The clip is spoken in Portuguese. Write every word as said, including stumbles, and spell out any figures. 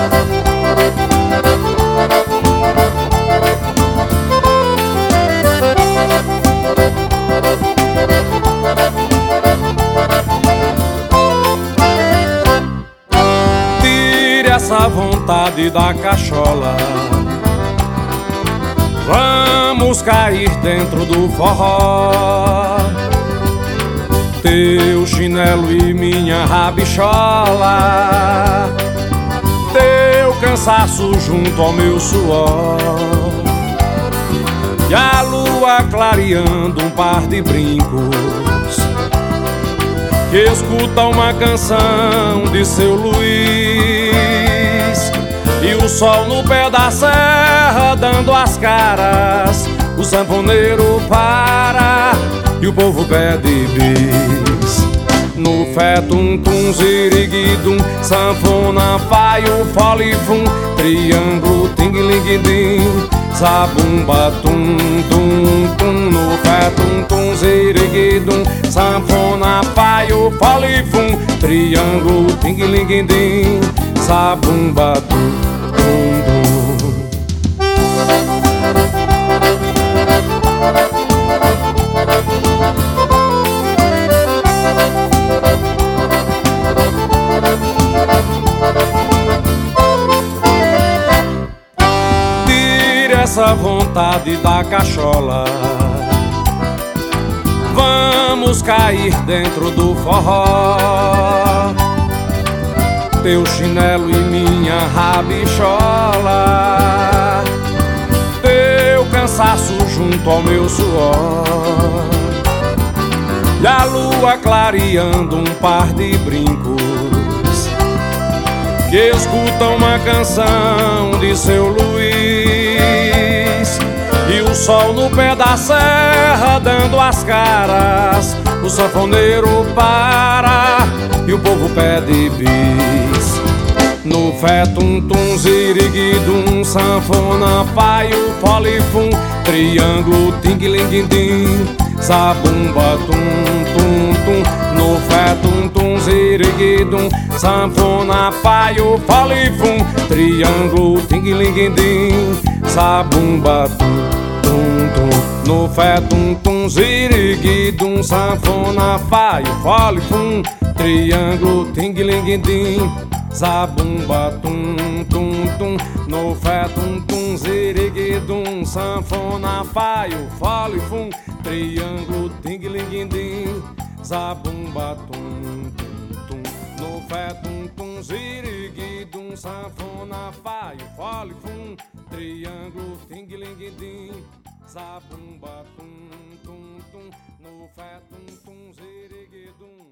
Tire essa vontade da cachola, vamos cair dentro do forró. Teu chinelo e minha rabichola, teu cansaço junto ao meu suor, e a lua clareando um par de brincos que escuta uma canção de seu Luiz. E o sol no pé da serra dando as caras, o sanfoneiro para e o povo pede bis. No fé tum tum ziriguidum, sanfona, faio, folifum, triângulo, ting-ling-dim, zabumba tum tum tum. No fé tum tum ziriguidum, sanfona, faio, folifum, triângulo, ting-ling-dim, zabumba tum tum tum. Essa vontade da cachola, vamos cair dentro do forró. Teu chinelo e minha rabichola, teu cansaço junto ao meu suor, e a lua clareando um par de brincos que escutam uma canção de seu Luiz. E o sol no pé da serra dando as caras, o sanfoneiro para e o povo pede bis. No fé tum tum ziriguidum, sanfona, faio, folifum, triângulo, ting-ling-dim, zabumba tum tum tum. No fé tum tum ziriguidum, sanfona, faio, folifum, triângulo, ting-ling-dim, zabumba tum tum tum. No fé tum tum ziriguidum, sanfona, faio, folifum, triângulo, ting-ling-dim, zabumba tum tum tum. No fé tum tum ziriguidum, sanfona, faio, folifum, triângulo, ting-ling-dim, zabumba tum tum tum. No fé tum tum ziriguidum, sanfona, faio, folifum, triângulo, ting-ling-dim, zabumba tum tum tum. No fé tum tum ziriguidum.